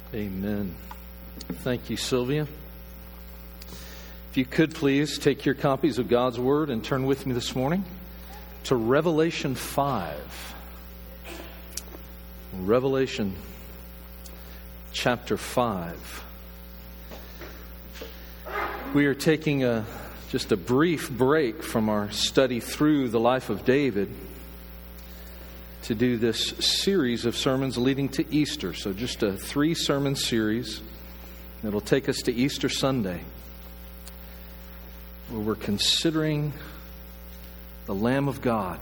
Amen. Thank you, Sylvia. If you could please take your copies of God's Word and turn with me this morning to Revelation 5. Revelation chapter 5. We are taking just a brief break from our study through the life of David to do this series of sermons leading to Easter. So just a 3-sermon series that'll take us to Easter Sunday, where we're considering the Lamb of God.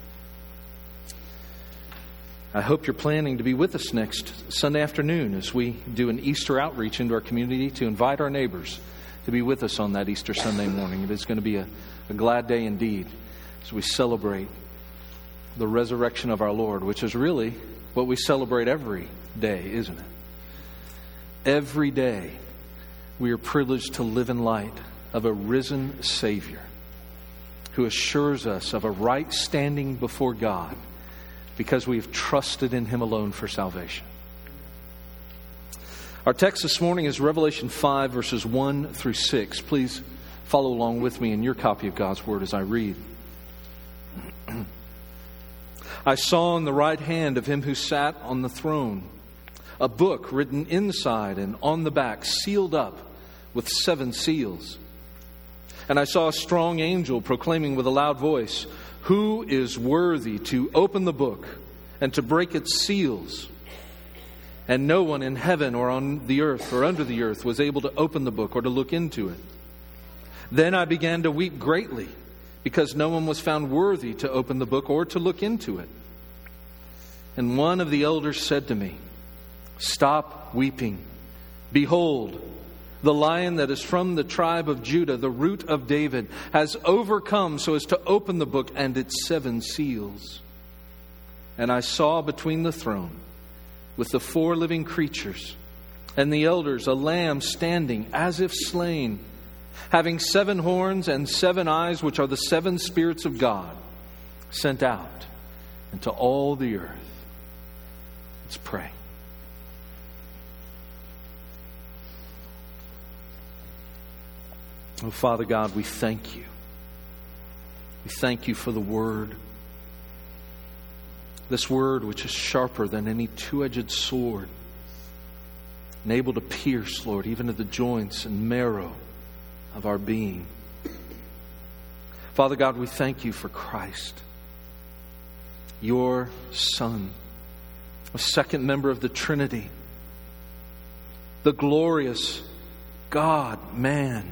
I hope you're planning to be with us next Sunday afternoon as we do an Easter outreach into our community to invite our neighbors to be with us on that Easter Sunday morning. It is going to be a glad day indeed as we celebrate the resurrection of our Lord, which is really what we celebrate every day, isn't it? Every day we are privileged to live in light of a risen Savior who assures us of a right standing before God because we've trusted in Him alone for salvation. Our text this morning is Revelation 5, verses 1 through 6. Please follow along with me in your copy of God's Word as I read. I saw in the right hand of Him who sat on the throne a book written inside and on the back, sealed up with 7 seals. And I saw a strong angel proclaiming with a loud voice, "Who is worthy to open the book and to break its seals?" And no one in heaven or on the earth or under the earth was able to open the book or to look into it. Then I began to weep greatly, because no one was found worthy to open the book or to look into it. And one of the elders said to me, "Stop weeping. Behold, the Lion that is from the tribe of Judah, the Root of David, has overcome so as to open the book and its 7 seals." And I saw between the throne, with the 4 living creatures and the elders, a lamb standing as if slain, having 7 horns and 7 eyes, which are the 7 spirits of God, sent out into all the earth. Let's pray. Oh, Father God, we thank You. We thank You for the Word. This Word which is sharper than any 2-edged sword, and able to pierce, Lord, even to the joints and marrow of our being. Father God, we thank You for Christ, Your Son, a second member of the Trinity, the glorious God-man,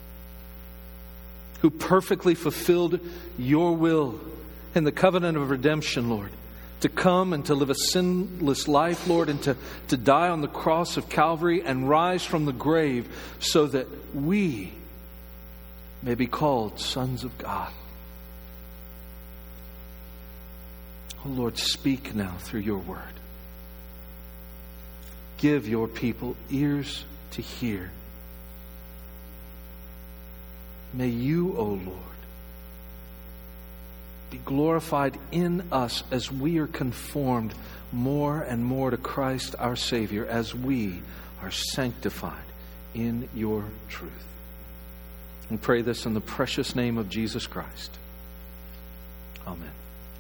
who perfectly fulfilled Your will in the covenant of redemption, Lord, to come and to live a sinless life, Lord, and to die on the cross of Calvary and rise from the grave so that we may be called sons of God. Oh, Lord, speak now through Your Word. Give Your people ears to hear. May You, O Lord, be glorified in us as we are conformed more and more to Christ our Savior, as we are sanctified in Your truth. And pray this in the precious name of Jesus Christ. Amen.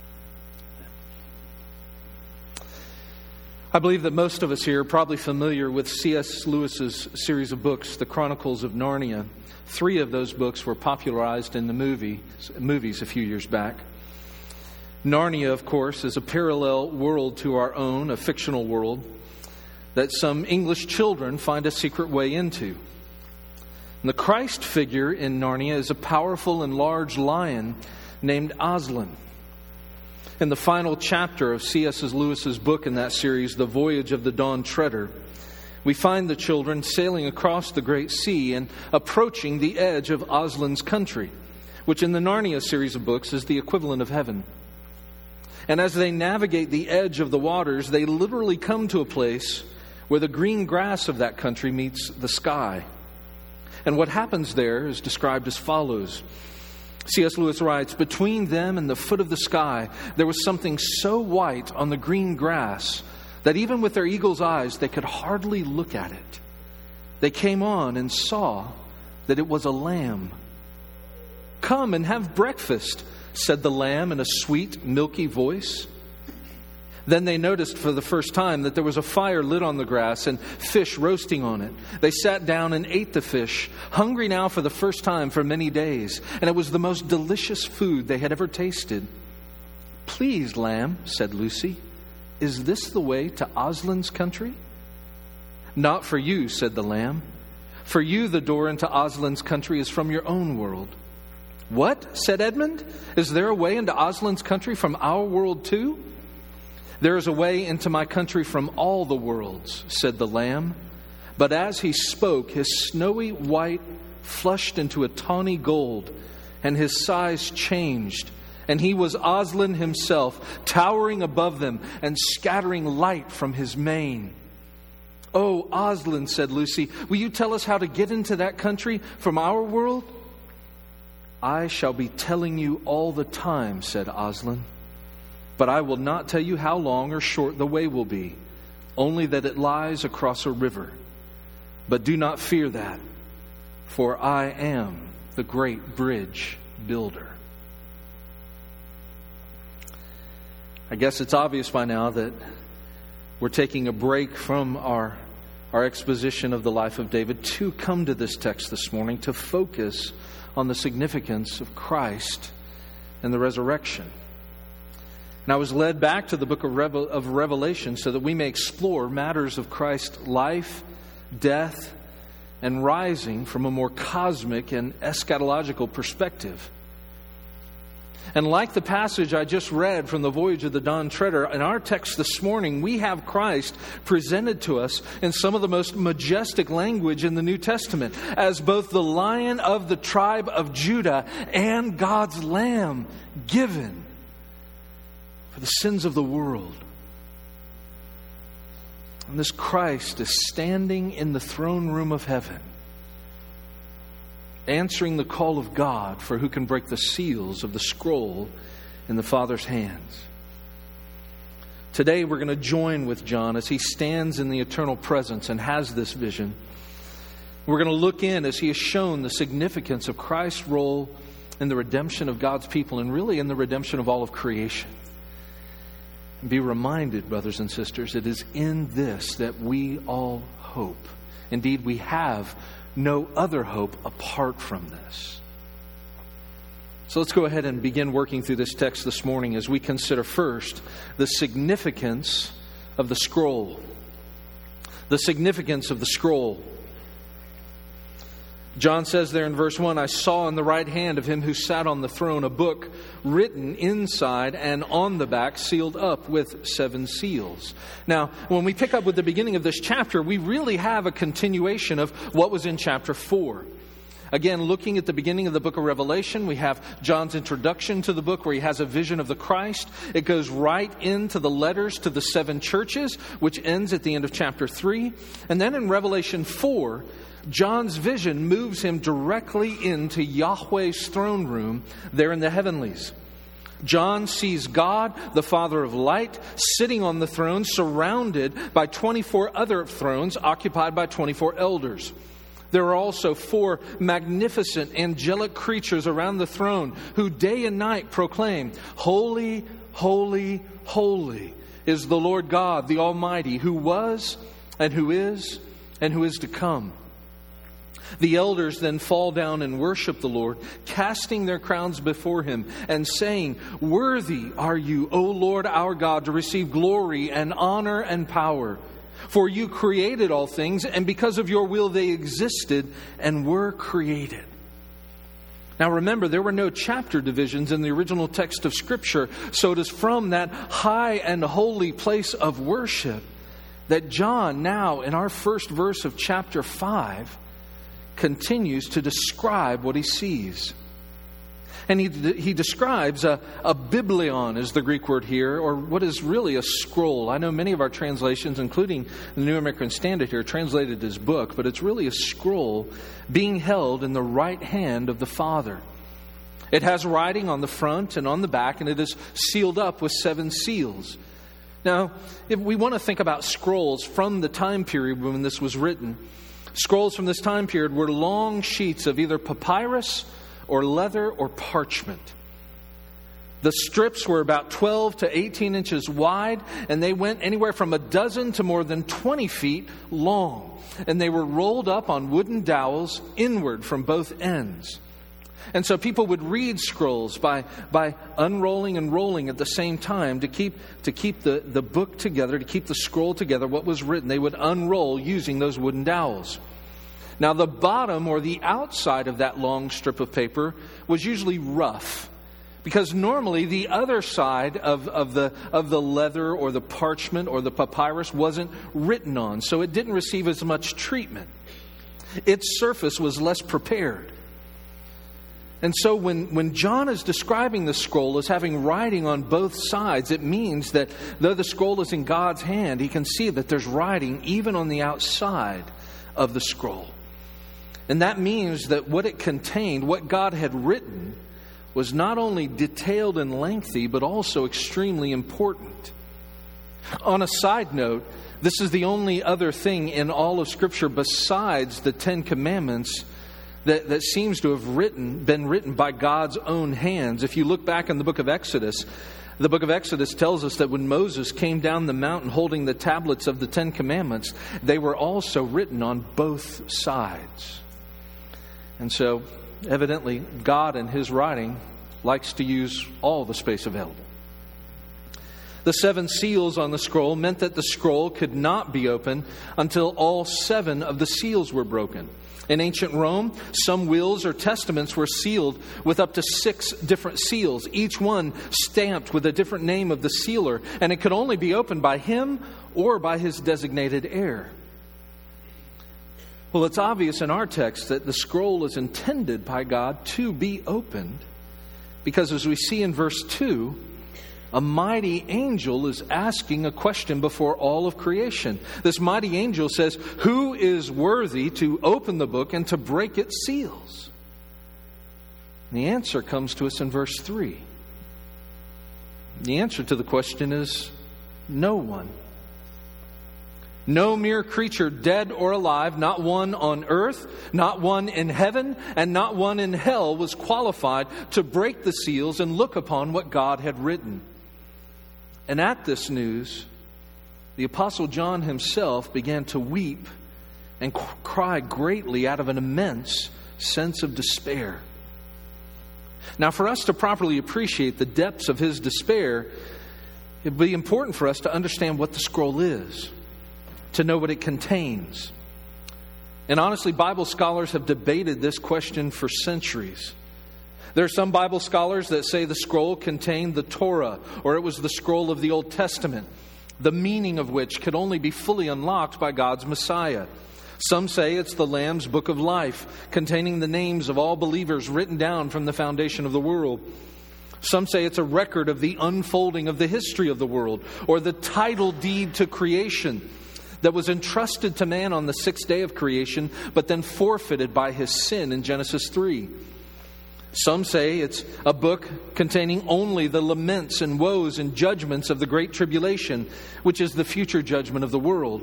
I believe that most of us here are probably familiar with C.S. Lewis's series of books, The Chronicles of Narnia. 3 of those books were popularized in the movies a few years back. Narnia, of course, is a parallel world to our own, a fictional world that some English children find a secret way into. And the Christ figure in Narnia is a powerful and large lion named Aslan. In the final chapter of C.S. Lewis's book in that series, The Voyage of the Dawn Treader, we find the children sailing across the great sea and approaching the edge of Aslan's country, which in the Narnia series of books is the equivalent of heaven. And as they navigate the edge of the waters, they literally come to a place where the green grass of that country meets the sky. And what happens there is described as follows. C.S. Lewis writes, "Between them and the foot of the sky, there was something so white on the green grass that even with their eagle's eyes, they could hardly look at it. They came on and saw that it was a lamb. "Come and have breakfast," said the lamb in a sweet, milky voice. Then they noticed for the first time that there was a fire lit on the grass and fish roasting on it. They sat down and ate the fish, hungry now for the first time for many days, and it was the most delicious food they had ever tasted. "Please, lamb," said Lucy, "is this the way to Aslan's country?" "Not for you," said the lamb. "For you the door into Aslan's country is from your own world." "What?" said Edmund. "Is there a way into Aslan's country from our world too?" "There is a way into my country from all the worlds," said the lamb. But as he spoke, his snowy white flushed into a tawny gold, and his size changed, and he was Aslan himself, towering above them and scattering light from his mane. "Oh, Aslan," said Lucy, "will you tell us how to get into that country from our world?" "I shall be telling you all the time," said Aslan. "But I will not tell you how long or short the way will be, only that it lies across a river. But do not fear that, for I am the great bridge builder." I guess it's obvious by now that we're taking a break from our exposition of the life of David to come to this text this morning to focus on the significance of Christ and the resurrection. And I was led back to the book of Revelation so that we may explore matters of Christ's life, death, and rising from a more cosmic and eschatological perspective. And like the passage I just read from the Voyage of the Dawn Treader, in our text this morning, we have Christ presented to us in some of the most majestic language in the New Testament as both the Lion of the tribe of Judah and God's Lamb given for the sins of the world. And this Christ is standing in the throne room of heaven, answering the call of God for who can break the seals of the scroll in the Father's hands. Today we're going to join with John as he stands in the eternal presence and has this vision. We're going to look in as he has shown the significance of Christ's role in the redemption of God's people and really in the redemption of all of creation. And be reminded, brothers and sisters, it is in this that we all hope. Indeed, we have no other hope apart from this. So let's go ahead and begin working through this text this morning as we consider first the significance of the scroll. The significance of the scroll. John says there in verse 1, "I saw in the right hand of him who sat on the throne a book written inside and on the back, sealed up with 7 seals." Now, when we pick up with the beginning of this chapter, we really have a continuation of what was in chapter 4. Again, looking at the beginning of the book of Revelation, we have John's introduction to the book where he has a vision of the Christ. It goes right into the letters to the 7 churches, which ends at the end of chapter 3. And then in Revelation 4, John's vision moves him directly into Yahweh's throne room there in the heavenlies. John sees God, the Father of light, sitting on the throne, surrounded by 24 other thrones occupied by 24 elders. There are also 4 magnificent angelic creatures around the throne who day and night proclaim, "Holy, holy, holy is the Lord God, the Almighty, who was and who is to come." The elders then fall down and worship the Lord, casting their crowns before him and saying, "Worthy are you, O Lord our God, to receive glory and honor and power. For you created all things, and because of your will they existed and were created." Now remember, there were no chapter divisions in the original text of Scripture, so it is from that high and holy place of worship that John, now in our first verse of chapter 5, continues to describe what he sees. And he describes a biblion is the Greek word here, or what is really a scroll. I know many of our translations, including the New American Standard here, translated as book, but it's really a scroll being held in the right hand of the Father. It has writing on the front and on the back, and it is sealed up with 7 seals. Now, if we want to think about scrolls from the time period when this was written, scrolls from this time period were long sheets of either papyrus or leather or parchment. The strips were about 12 to 18 inches wide, and they went anywhere from a dozen to more than 20 feet long. And they were rolled up on wooden dowels inward from both ends. And so people would read scrolls by unrolling and rolling at the same time to keep the book together, to keep the scroll together, what was written. They would unroll using those wooden dowels. Now, the bottom or the outside of that long strip of paper was usually rough, because normally the other side of the leather or the parchment or the papyrus wasn't written on, so it didn't receive as much treatment. Its surface was less prepared. And so when John is describing the scroll as having writing on both sides, it means that though the scroll is in God's hand, he can see that there's writing even on the outside of the scroll. And that means that what it contained, what God had written, was not only detailed and lengthy, but also extremely important. On a side note, this is the only other thing in all of Scripture besides the Ten Commandments that seems to have been written by God's own hands. If you look back in the book of Exodus, the book of Exodus tells us that when Moses came down the mountain holding the tablets of the Ten Commandments, they were also written on both sides. And so, evidently, God in His writing likes to use all the space available. The 7 seals on the scroll meant that the scroll could not be opened until all 7 of the seals were broken. In ancient Rome, some wills or testaments were sealed with up to 6 different seals, each one stamped with a different name of the sealer, and it could only be opened by him or by his designated heir. Well, it's obvious in our text that the scroll is intended by God to be opened, because as we see in verse 2, a mighty angel is asking a question before all of creation. This mighty angel says, "Who is worthy to open the book and to break its seals?" And the answer comes to us in verse 3. The answer to the question is no one. No mere creature, dead or alive, not one on earth, not one in heaven, and not one in hell was qualified to break the seals and look upon what God had written. And at this news, the Apostle John himself began to weep and cry greatly out of an immense sense of despair. Now, for us to properly appreciate the depths of his despair, it would be important for us to understand what the scroll is, to know what it contains. And honestly, Bible scholars have debated this question for centuries. There are some Bible scholars that say the scroll contained the Torah, or it was the scroll of the Old Testament, the meaning of which could only be fully unlocked by God's Messiah. Some say it's the Lamb's Book of Life, containing the names of all believers written down from the foundation of the world. Some say it's a record of the unfolding of the history of the world, or the title deed to creation that was entrusted to man on the 6th day of creation, but then forfeited by his sin in Genesis 3. Some say it's a book containing only the laments and woes and judgments of the Great Tribulation, which is the future judgment of the world.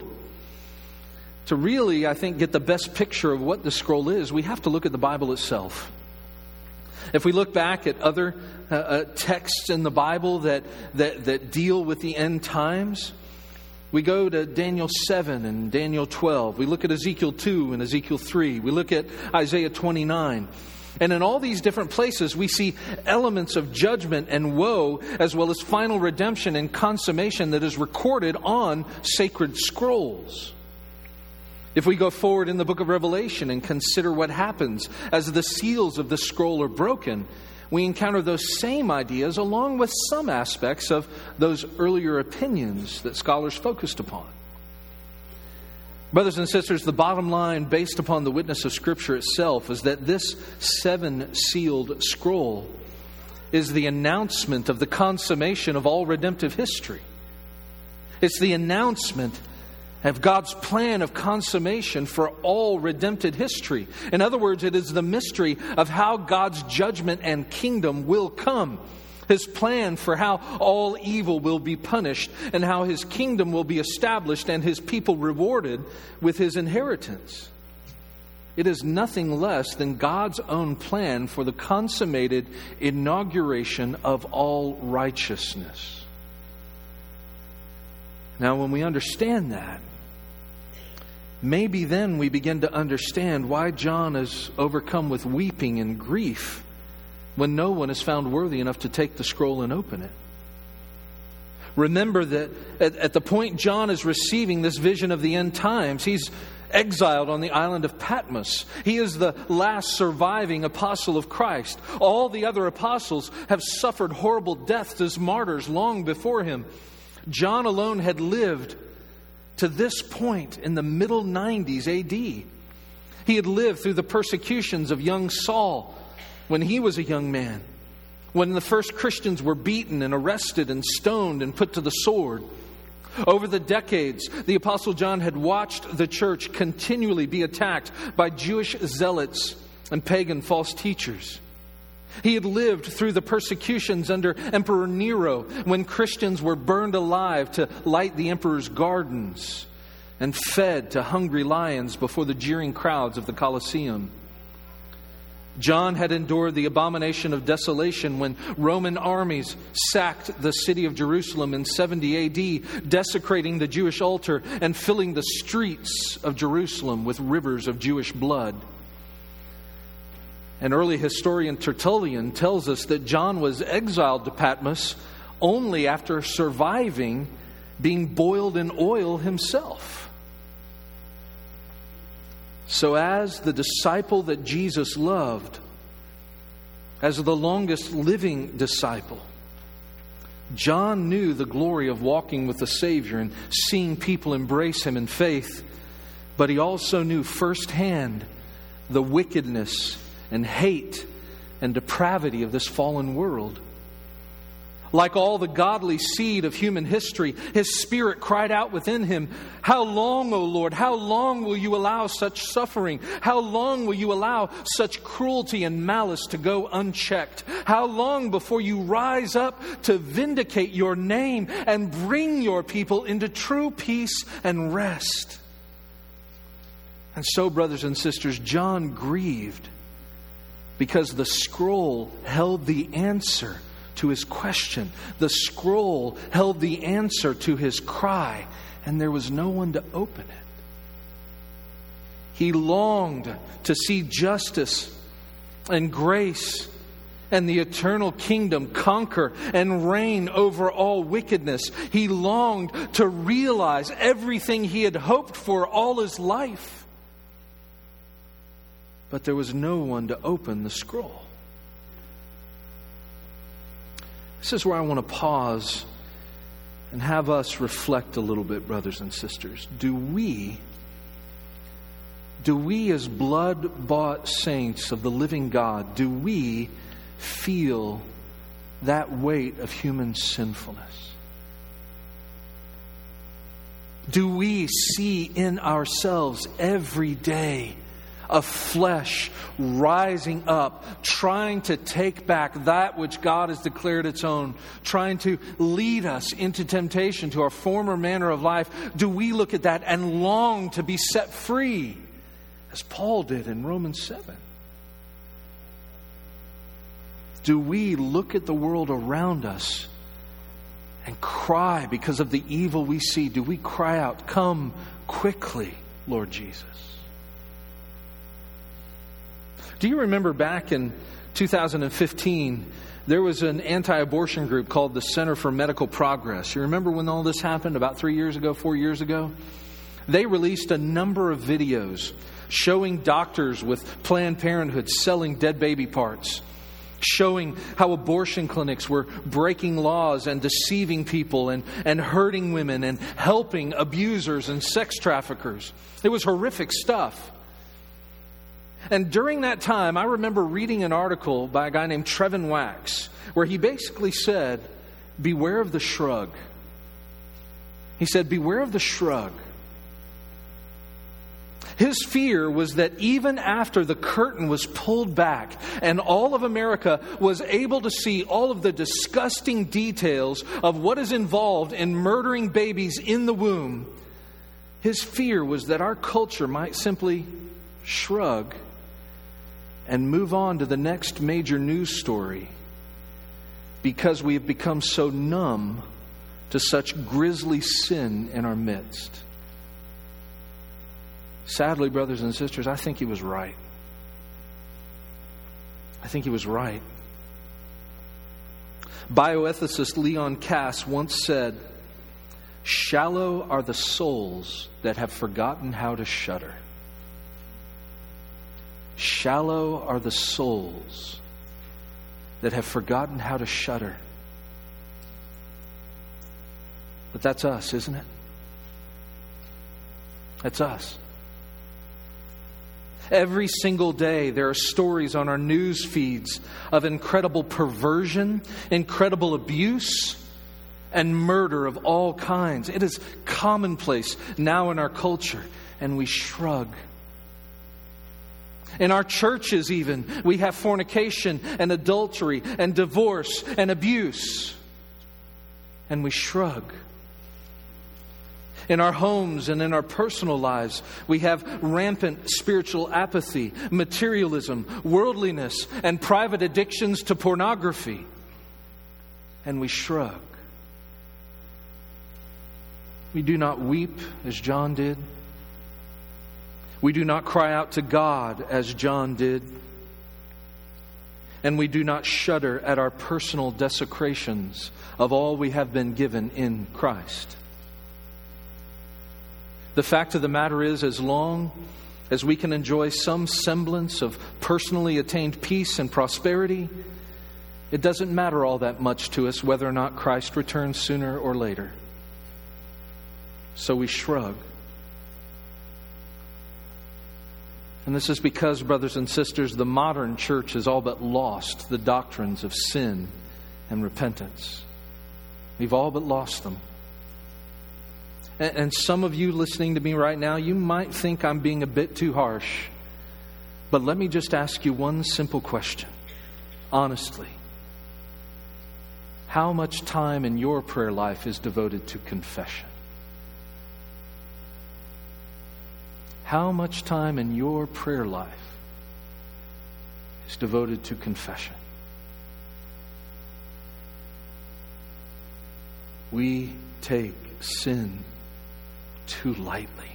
To really, I think, get the best picture of what the scroll is, we have to look at the Bible itself. If we look back at other texts in the Bible that deal with the end times, we go to Daniel 7 and Daniel 12. We look at Ezekiel 2 and Ezekiel 3. We look at Isaiah 29. And in all these different places, we see elements of judgment and woe, as well as final redemption and consummation that is recorded on sacred scrolls. If we go forward in the book of Revelation and consider what happens as the seals of the scroll are broken, we encounter those same ideas along with some aspects of those earlier opinions that scholars focused upon. Brothers and sisters, the bottom line, based upon the witness of Scripture itself, is that this 7-sealed scroll is the announcement of the consummation of all redemptive history. It's the announcement of God's plan of consummation for all redempted history. In other words, it is the mystery of how God's judgment and kingdom will come. His plan for how all evil will be punished and how His kingdom will be established and His people rewarded with His inheritance. It is nothing less than God's own plan for the consummated inauguration of all righteousness. Now, when we understand that, maybe then we begin to understand why John is overcome with weeping and grief when no one is found worthy enough to take the scroll and open it. Remember that at the point John is receiving this vision of the end times, he's exiled on the island of Patmos. He is the last surviving apostle of Christ. All the other apostles have suffered horrible deaths as martyrs long before him. John alone had lived to this point in the middle 90s AD. He had lived through the persecutions of young Saul when he was a young man, when the first Christians were beaten and arrested and stoned and put to the sword. Over the decades, the Apostle John had watched the church continually be attacked by Jewish zealots and pagan false teachers. He had lived through the persecutions under Emperor Nero when Christians were burned alive to light the emperor's gardens and fed to hungry lions before the jeering crowds of the Colosseum. John had endured the abomination of desolation when Roman armies sacked the city of Jerusalem in 70 AD, desecrating the Jewish altar and filling the streets of Jerusalem with rivers of Jewish blood. An early historian, Tertullian, tells us that John was exiled to Patmos only after surviving being boiled in oil himself. So as the disciple that Jesus loved, as the longest living disciple, John knew the glory of walking with the Savior and seeing people embrace Him in faith. But he also knew firsthand the wickedness and hate and depravity of this fallen world. Like all the godly seed of human history, his spirit cried out within him, "How long, O Lord, how long will you allow such suffering? How long will you allow such cruelty and malice to go unchecked? How long before you rise up to vindicate your name and bring your people into true peace and rest?" And so, brothers and sisters, John grieved because the scroll held the answer to his question. The scroll held the answer to his cry, and there was no one to open it. He longed to see justice and grace and the eternal kingdom conquer and reign over all wickedness. He longed to realize everything he had hoped for all his life. But there was no one to open the scroll. This is where I want to pause and have us reflect a little bit, brothers and sisters. Do we as blood-bought saints of the living God, do we feel that weight of human sinfulness? Do we see in ourselves every day of flesh rising up, trying to take back that which God has declared its own, trying to lead us into temptation, to our former manner of life? Do we look at that and long to be set free, as Paul did in Romans 7? Do we look at the world around us and cry because of the evil we see? Do we cry out, "Come quickly, Lord Jesus"? Do you remember back in 2015, there was an anti-abortion group called the Center for Medical Progress. You remember when all this happened, about 4 years ago? They released a number of videos showing doctors with Planned Parenthood selling dead baby parts, showing how abortion clinics were breaking laws and deceiving people and hurting women and helping abusers and sex traffickers. It was horrific stuff. And during that time, I remember reading an article by a guy named Trevin Wax, where he basically said, beware of the shrug. He said, beware of the shrug. His fear was that even after the curtain was pulled back and all of America was able to see all of the disgusting details of what is involved in murdering babies in the womb, his fear was that our culture might simply shrug and move on to the next major news story because we have become so numb to such grisly sin in our midst. Sadly, brothers and sisters, I think he was right. I think he was right. Bioethicist Leon Kass once said, "Shallow are the souls that have forgotten how to shudder." Shallow are the souls that have forgotten how to shudder. But that's us, isn't it? That's us. Every single day there are stories on our news feeds of incredible perversion, incredible abuse, and murder of all kinds. It is commonplace now in our culture, and we shrug. In our churches even, we have fornication and adultery and divorce and abuse, and we shrug. In our homes and in our personal lives, we have rampant spiritual apathy, materialism, worldliness, and private addictions to pornography. And we shrug. We do not weep as John did. We do not cry out to God as John did. And we do not shudder at our personal desecrations of all we have been given in Christ. The fact of the matter is, as long as we can enjoy some semblance of personally attained peace and prosperity, it doesn't matter all that much to us whether or not Christ returns sooner or later. So we shrug. And this is because, brothers and sisters, the modern church has all but lost the doctrines of sin and repentance. We've all but lost them. And some of you listening to me right now, you might think I'm being a bit too harsh. But let me just ask you one simple question. Honestly, how much time in your prayer life is devoted to confession? How much time in your prayer life is devoted to confession? We take sin too lightly.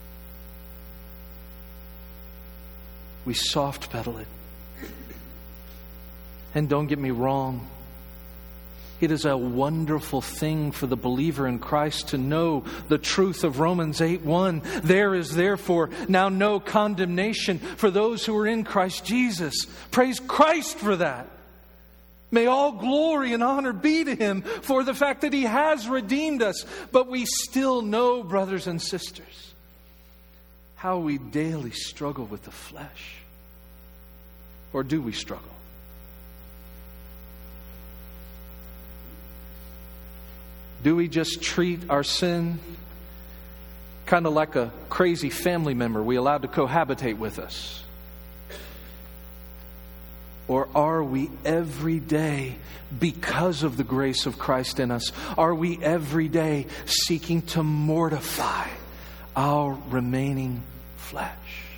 We soft pedal it. And don't get me wrong, it is a wonderful thing for the believer in Christ to know the truth of Romans 8:1. There is therefore now no condemnation for those who are in Christ Jesus. Praise Christ for that. May all glory and honor be to Him for the fact that He has redeemed us. But we still know, brothers and sisters, how we daily struggle with the flesh. Or do we struggle? Do we just treat our sin kind of like a crazy family member we allowed to cohabitate with us? Or are we every day, because of the grace of Christ in us, are we every day seeking to mortify our remaining flesh?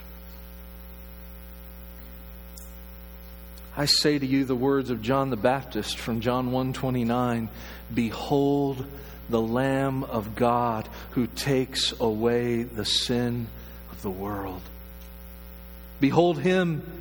I say to you the words of John the Baptist from John 1:29, "Behold the Lamb of God who takes away the sin of the world." Behold Him.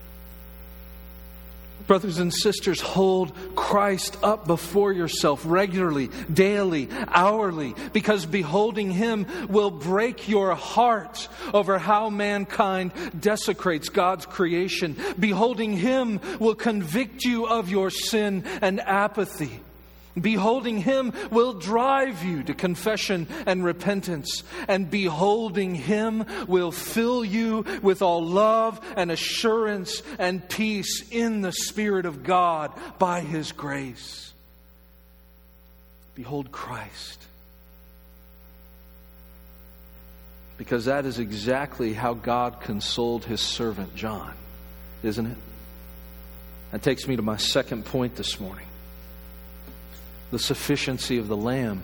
Brothers and sisters, hold Christ up before yourself regularly, daily, hourly, because beholding Him will break your heart over how mankind desecrates God's creation. Beholding Him will convict you of your sin and apathy. Beholding Him will drive you to confession and repentance. And beholding Him will fill you with all love and assurance and peace in the Spirit of God by His grace. Behold Christ. Because that is exactly how God consoled His servant John, isn't it? That takes me to my second point this morning. The sufficiency of the Lamb.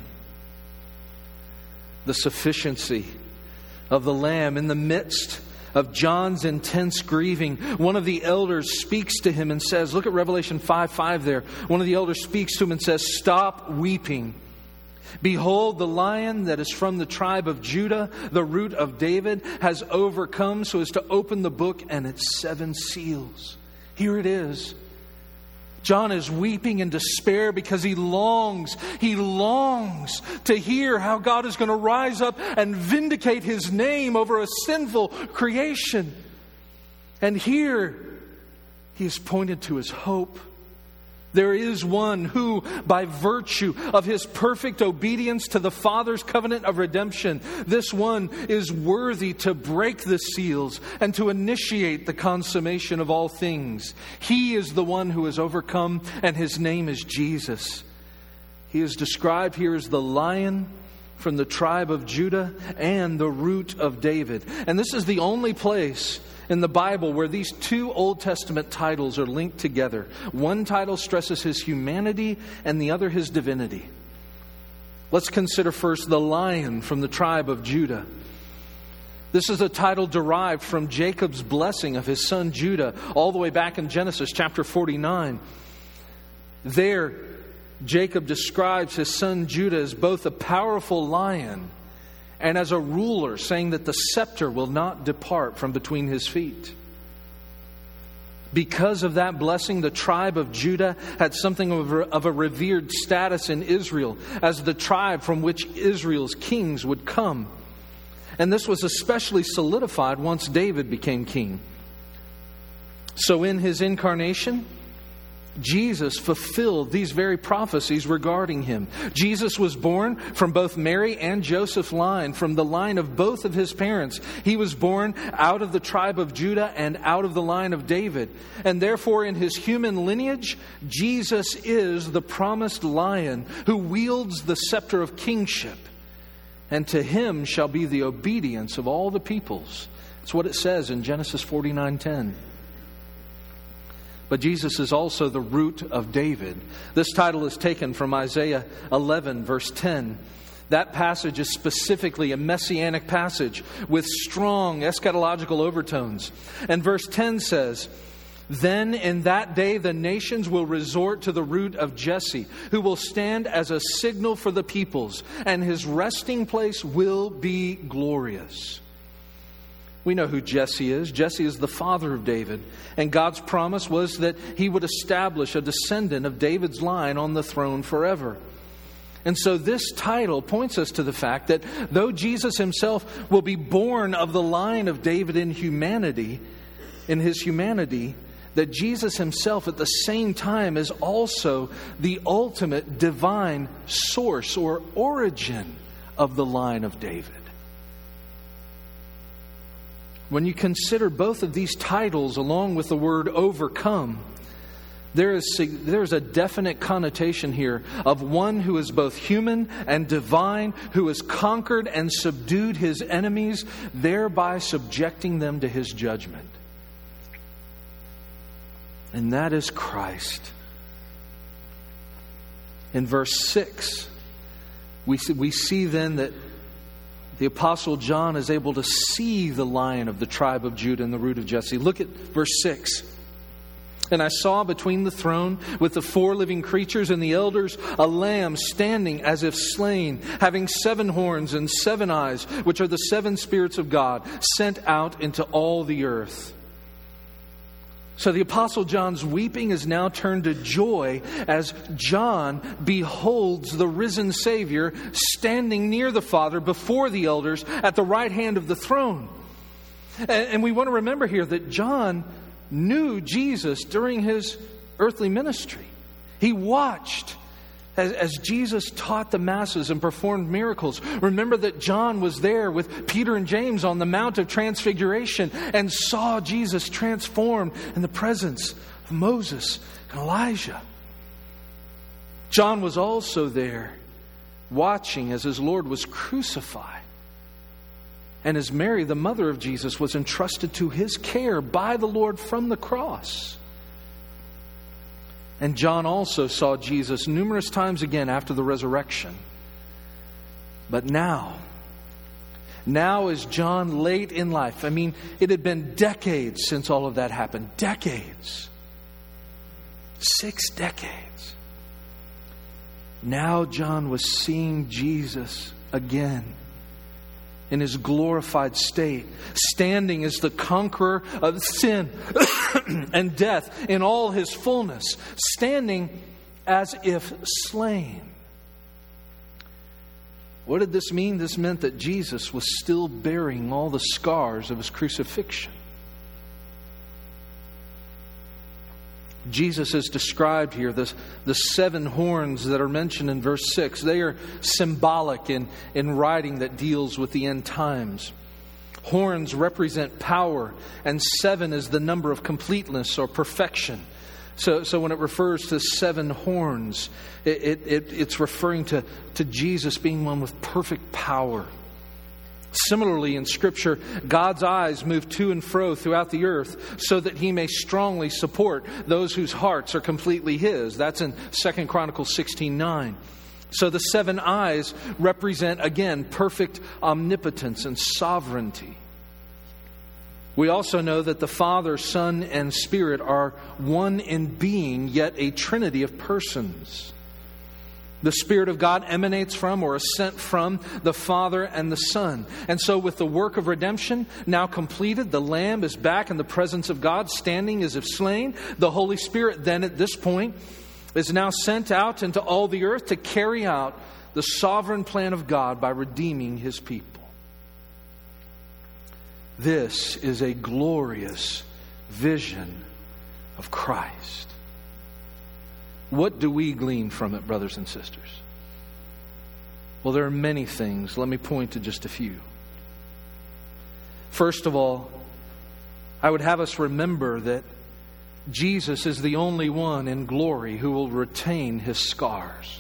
The sufficiency of the Lamb. In the midst of John's intense grieving, one of the elders speaks to him and says, look at Revelation 5:5 there. One of the elders speaks to him and says, "Stop weeping. Behold, the Lion that is from the tribe of Judah, the root of David, has overcome so as to open the book and its 7 seals." Here it is. John is weeping in despair because he longs to hear how God is going to rise up and vindicate His name over a sinful creation. And here he is pointed to his hope. There is one who, by virtue of His perfect obedience to the Father's covenant of redemption, this one is worthy to break the seals and to initiate the consummation of all things. He is the one who has overcome, and His name is Jesus. He is described here as the Lion from the tribe of Judah and the root of David. And this is the only place in the Bible where these 2 Old Testament titles are linked together. One title stresses His humanity and the other His divinity. Let's consider first the Lion from the tribe of Judah. This is a title derived from Jacob's blessing of his son Judah all the way back in Genesis chapter 49. There, Jacob describes his son Judah as both a powerful lion and as a ruler, saying that the scepter will not depart from between his feet. Because of that blessing, the tribe of Judah had something of a revered status in Israel as the tribe from which Israel's kings would come. And this was especially solidified once David became king. So in His incarnation, Jesus fulfilled these very prophecies regarding Him. Jesus was born from both Mary and Joseph's line, from the line of both of His parents. He was born out of the tribe of Judah and out of the line of David. And therefore, in His human lineage, Jesus is the promised Lion who wields the scepter of kingship. And to Him shall be the obedience of all the peoples. That's what it says in Genesis 49:10. But Jesus is also the root of David. This title is taken from Isaiah 11, verse 10. That passage is specifically a messianic passage with strong eschatological overtones. And verse 10 says, "Then in that day the nations will resort to the root of Jesse, who will stand as a signal for the peoples, and His resting place will be glorious." We know who Jesse is. Jesse is the father of David. And God's promise was that He would establish a descendant of David's line on the throne forever. And so this title points us to the fact that though Jesus Himself will be born of the line of David in humanity, that Jesus Himself at the same time is also the ultimate divine source or origin of the line of David. When you consider both of these titles along with the word overcome, there is a definite connotation here of one who is both human and divine, who has conquered and subdued His enemies, thereby subjecting them to His judgment. And that is Christ. In verse 6, we see then that the Apostle John is able to see the Lion of the tribe of Judah and the root of Jesse. Look at verse 6. "And I saw between the throne with the 4 living creatures and the elders a lamb standing as if slain, having 7 horns and 7 eyes, which are the 7 spirits of God, sent out into all the earth." So the Apostle John's weeping is now turned to joy as John beholds the risen Savior standing near the Father before the elders at the right hand of the throne. And we want to remember here that John knew Jesus during His earthly ministry. He watched as Jesus taught the masses and performed miracles. Remember that John was there with Peter and James on the Mount of Transfiguration and saw Jesus transformed in the presence of Moses and Elijah. John was also there watching as his Lord was crucified. And as Mary, the mother of Jesus, was entrusted to his care by the Lord from the cross. And John also saw Jesus numerous times again after the resurrection. But now is John late in life. I mean, it had been decades since all of that happened. Decades. 6 decades. Now John was seeing Jesus again in his glorified state, standing as the conqueror of sin and death in all his fullness, standing as if slain. What did this mean? This meant that Jesus was still bearing all the scars of his crucifixion. Jesus is described here, the 7 horns that are mentioned in verse 6. They are symbolic in writing that deals with the end times. Horns represent power, and 7 is the number of completeness or perfection. So when it refers to 7 horns, it's referring to Jesus being one with perfect power. Similarly, in Scripture, God's eyes move to and fro throughout the earth so that He may strongly support those whose hearts are completely His. That's in 2 Chronicles 16:9. So the 7 eyes represent, again, perfect omnipotence and sovereignty. We also know that the Father, Son, and Spirit are one in being, yet a trinity of persons. The Spirit of God emanates from or is sent from the Father and the Son. And so with the work of redemption now completed, the Lamb is back in the presence of God, standing as if slain. The Holy Spirit then at this point is now sent out into all the earth to carry out the sovereign plan of God by redeeming His people. This is a glorious vision of Christ. What do we glean from it, brothers and sisters? Well, there are many things. Let me point to just a few. First of all, I would have us remember that Jesus is the only one in glory who will retain His scars.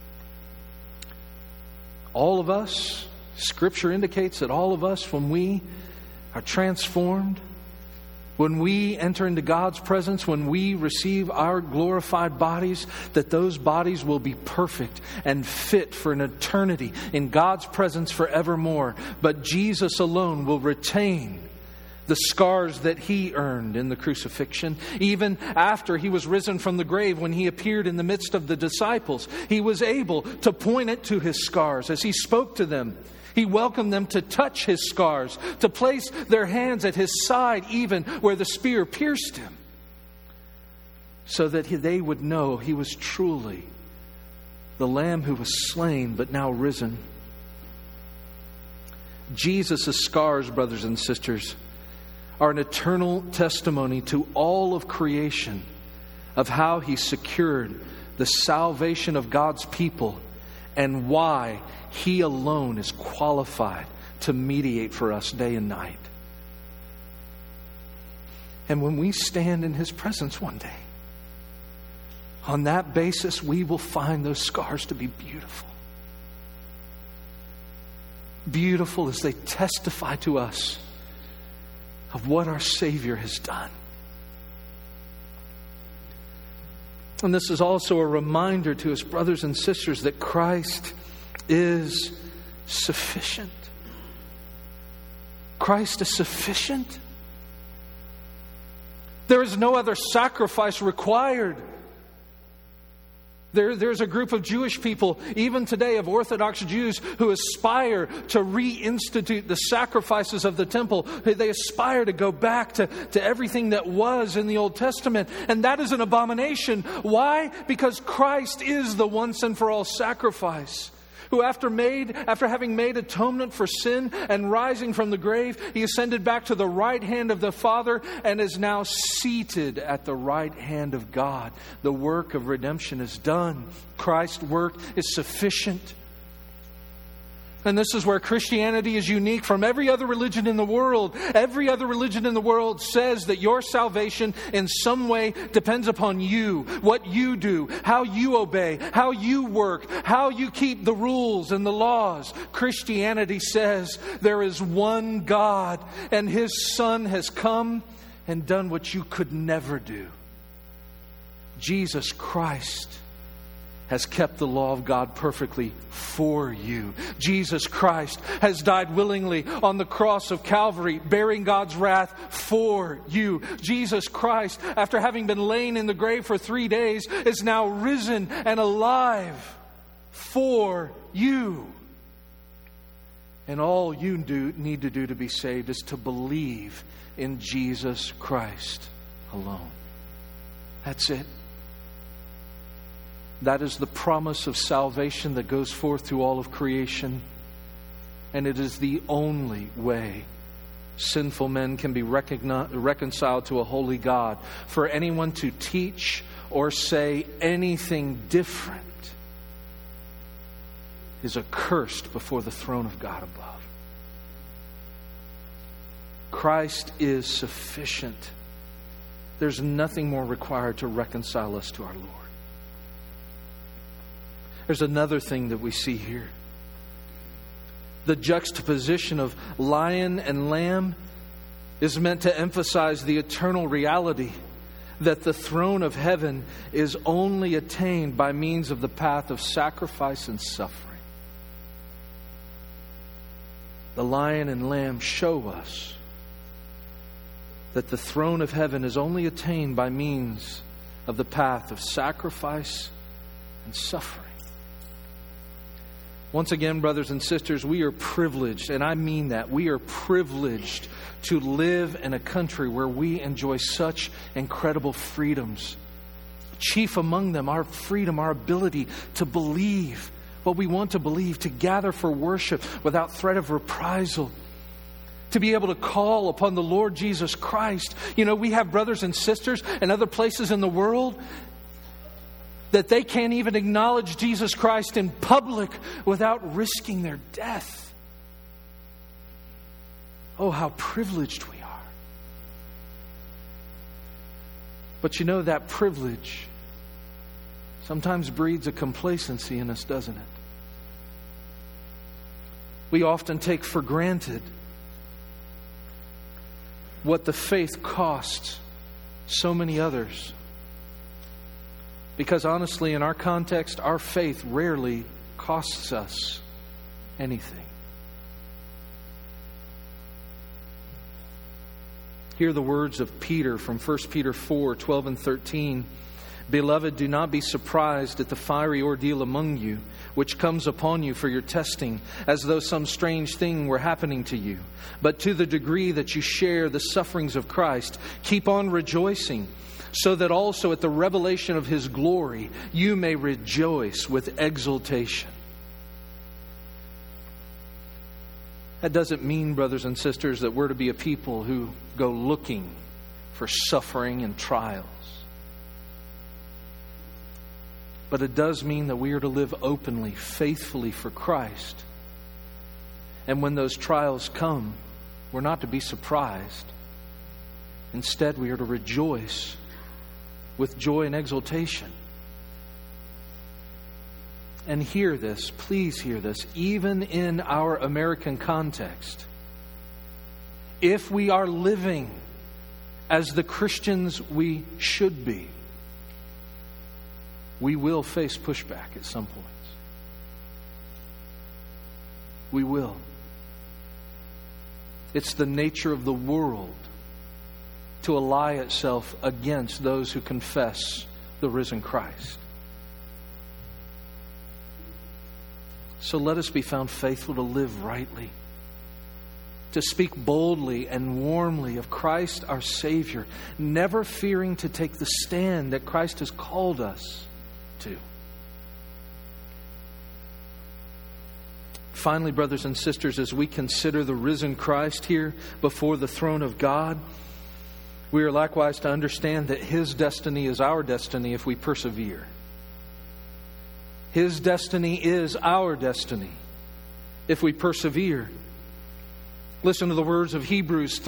All of us, Scripture indicates that all of us, when we are transformed, when we enter into God's presence, when we receive our glorified bodies, that those bodies will be perfect and fit for an eternity in God's presence forevermore. But Jesus alone will retain the scars that He earned in the crucifixion. Even after He was risen from the grave, when He appeared in the midst of the disciples, He was able to point it to His scars as He spoke to them. He welcomed them to touch His scars, to place their hands at His side, even where the spear pierced Him, so that they would know He was truly the Lamb who was slain but now risen. Jesus' scars, brothers and sisters, are an eternal testimony to all of creation of how He secured the salvation of God's people and why He alone is qualified to mediate for us day and night. And when we stand in His presence one day, on that basis, we will find those scars to be beautiful. Beautiful as they testify to us of what our Savior has done. And this is also a reminder to us, brothers and sisters, that Christ is sufficient. Christ is sufficient. There is no other sacrifice required. There's a group of Jewish people, even today, of Orthodox Jews, who aspire to reinstitute the sacrifices of the temple. They aspire to go back to everything that was in the Old Testament. And that is an abomination. Why? Because Christ is the once and for all sacrifice, who after having made atonement for sin and rising from the grave, He ascended back to the right hand of the Father and is now seated at the right hand of God. The work of redemption is done. Christ's work is sufficient. And this is where Christianity is unique from every other religion in the world. Every other religion in the world says that your salvation in some way depends upon you, what you do, how you obey, how you work, how you keep the rules and the laws. Christianity says there is one God, and His Son has come and done what you could never do. Jesus Christ has kept the law of God perfectly for you. Jesus Christ has died willingly on the cross of Calvary, bearing God's wrath for you. Jesus Christ, after having been laid in the grave for 3 days, is now risen and alive for you. And all you need to do to be saved is to believe in Jesus Christ alone. That's it. That is the promise of salvation that goes forth through all of creation. And it is the only way sinful men can be reconciled to a holy God. For anyone to teach or say anything different is accursed before the throne of God above. Christ is sufficient. There's nothing more required to reconcile us to our Lord. There's another thing that we see here. The juxtaposition of lion and lamb is meant to emphasize the eternal reality that the throne of heaven is only attained by means of the path of sacrifice and suffering. The lion and lamb show us that the throne of heaven is only attained by means of the path of sacrifice and suffering. Once again, brothers and sisters, we are privileged, and I mean that. We are privileged to live in a country where we enjoy such incredible freedoms. Chief among them, our freedom, our ability to believe what we want to believe, to gather for worship without threat of reprisal, to be able to call upon the Lord Jesus Christ. You know, we have brothers and sisters in other places in the world that they can't even acknowledge Jesus Christ in public without risking their death. Oh, how privileged we are. But you know, that privilege sometimes breeds a complacency in us, doesn't it? We often take for granted what the faith costs so many others. Because honestly, in our context, our faith rarely costs us anything. Hear the words of Peter from 1 Peter 4, 12 and 13. Beloved, do not be surprised at the fiery ordeal among you, which comes upon you for your testing, as though some strange thing were happening to you. But to the degree that you share the sufferings of Christ, keep on rejoicing, so that also at the revelation of His glory you may rejoice with exultation. That doesn't mean, brothers and sisters, that we're to be a people who go looking for suffering and trials. But it does mean that we are to live openly, faithfully for Christ. And when those trials come, we're not to be surprised. Instead, we are to rejoice with joy and exultation. And hear this, please hear this, even in our American context. If we are living as the Christians we should be, we will face pushback at some points. We will. It's the nature of the world to ally itself against those who confess the risen Christ. So let us be found faithful to live rightly, to speak boldly and warmly of Christ our Savior, never fearing to take the stand that Christ has called us to. Finally, brothers and sisters, as we consider the risen Christ here before the throne of God, we are likewise to understand that His destiny is our destiny if we persevere. His destiny is our destiny if we persevere. Listen to the words of Hebrews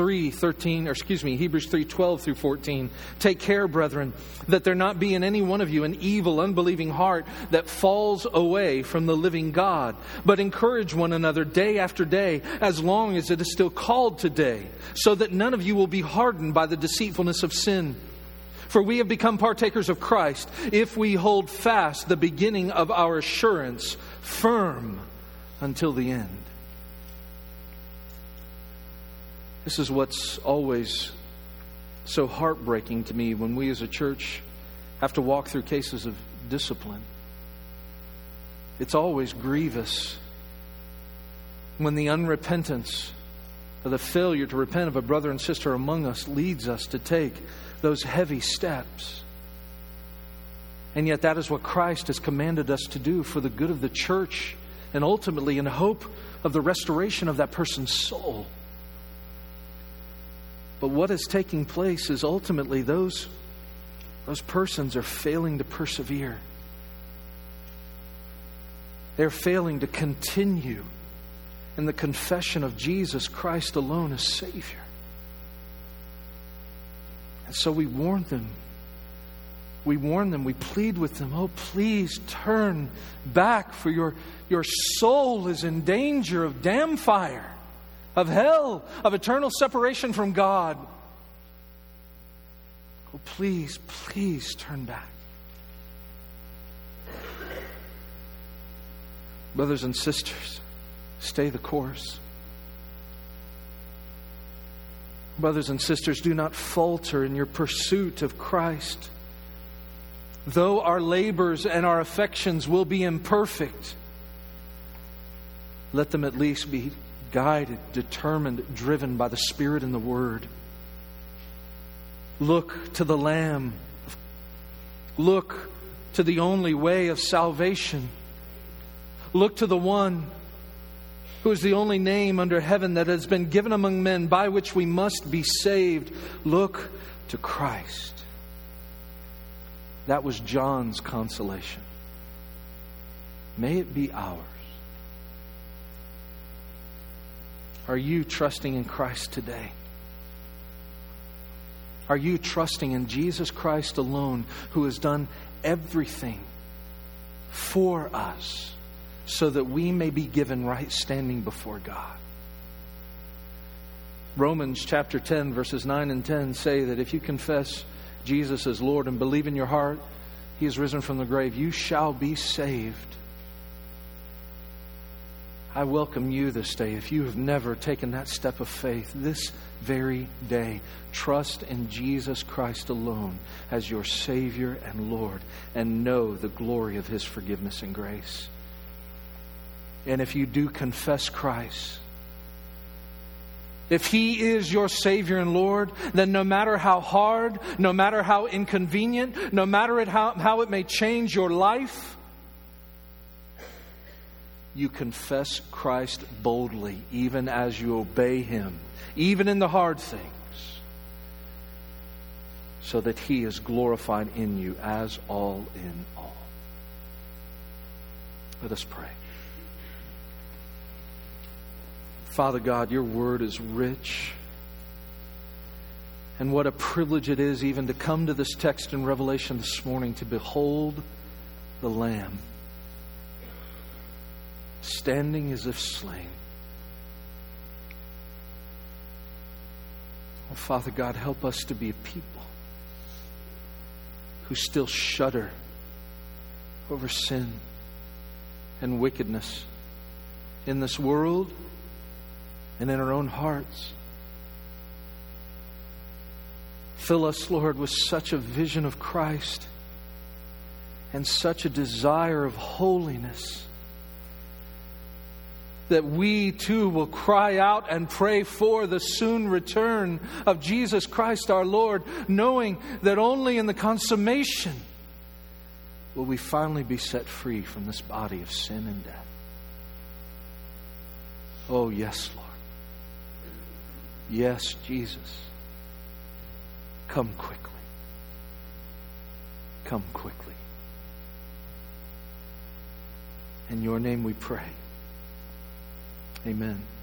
3:12 through 14. Take care, brethren, that there not be in any one of you an evil, unbelieving heart that falls away from the living God. But encourage one another day after day, as long as it is still called today, so that none of you will be hardened by the deceitfulness of sin. For we have become partakers of Christ, if we hold fast the beginning of our assurance firm until the end. This is what's always so heartbreaking to me when we as a church have to walk through cases of discipline. It's always grievous when the unrepentance or the failure to repent of a brother and sister among us leads us to take those heavy steps. And yet that is what Christ has commanded us to do for the good of the church and ultimately in hope of the restoration of that person's soul. But what is taking place is ultimately those persons are failing to persevere. They're failing to continue in the confession of Jesus Christ alone as Savior. And so we warn them. We warn them. We plead with them. Oh, please turn back, for your soul is in danger of damn fire, of hell, of eternal separation from God. Oh, please, please turn back. Brothers and sisters, stay the course. Brothers and sisters, do not falter in your pursuit of Christ. Though our labors and our affections will be imperfect, let them at least be guided, determined, driven by the Spirit and the Word. Look to the Lamb. Look to the only way of salvation. Look to the one who is the only name under heaven that has been given among men by which we must be saved. Look to Christ. That was John's consolation. May it be ours. Are you trusting in Christ today? Are you trusting in Jesus Christ alone, who has done everything for us so that we may be given right standing before God? Romans chapter 10, verses 9 and 10 say that if you confess Jesus as Lord and believe in your heart He is risen from the grave, you shall be saved. I welcome you this day. If you have never taken that step of faith, this very day, trust in Jesus Christ alone as your Savior and Lord, and know the glory of His forgiveness and grace. And if you do confess Christ, if He is your Savior and Lord, then no matter how hard, no matter how inconvenient, no matter how it may change your life, you confess Christ boldly, even as you obey Him, even in the hard things, so that He is glorified in you as all in all. Let us pray. Father God, your word is rich. And what a privilege it is even to come to this text in Revelation this morning to behold the Lamb standing as if slain. Oh, Father God, help us to be a people who still shudder over sin and wickedness in this world and in our own hearts. Fill us, Lord, with such a vision of Christ and such a desire of holiness that we too will cry out and pray for the soon return of Jesus Christ our Lord, knowing that only in the consummation will we finally be set free from this body of sin and death. Oh, yes, Lord. Yes, Jesus. Come quickly. Come quickly. In your name we pray. Amen.